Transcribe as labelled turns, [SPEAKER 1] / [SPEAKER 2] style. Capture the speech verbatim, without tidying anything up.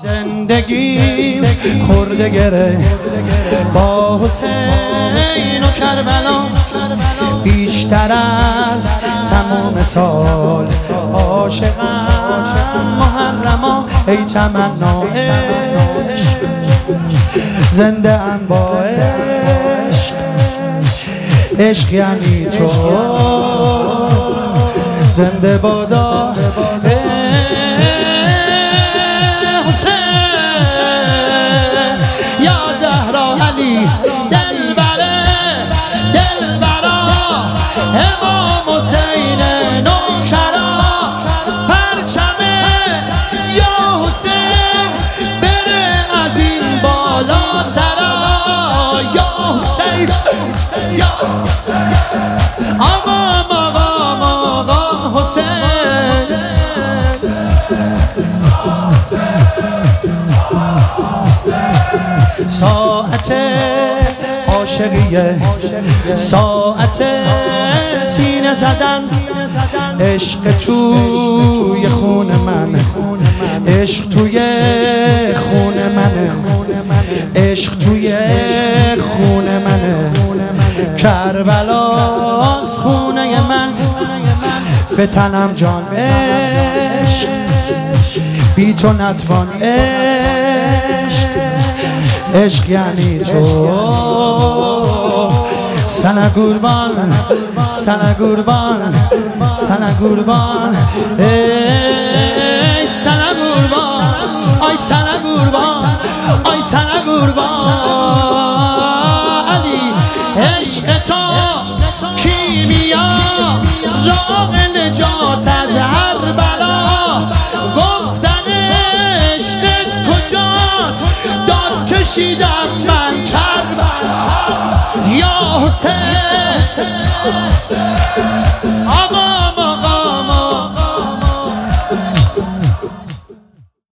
[SPEAKER 1] زندگیم خورده گره با حسین و کربلا، بیشتر از تمام سال عاشقم محرما. ای تمنا عشق، زنده ام با عشق، عشق یعنی تو، زنده بادا حسین یا زهرا علی دلبره دلبرا امام حسین نوکرا، پرچم یا حسین بره از این بالاترا. یا حسین یا آقا آقا آقا حسین، ساعت عاشقیه، ساعت سینه زدن، عشق توی خون من، عشق توی خون منه، عشق توی خون منه، کربلاست خونه من، به تنم جان عشق، بی تو نتوان عشق، عشق یعنی تو. سنه قربان سنه قربان سنه قربان ای سنه قربان، آی سنه قربان، آی سنه قربان علی. عشق تو کیمیا راه نجات از هر بلا، گفتن عشقت کجاست داد کشیدم من کربلا. یا حسین آقا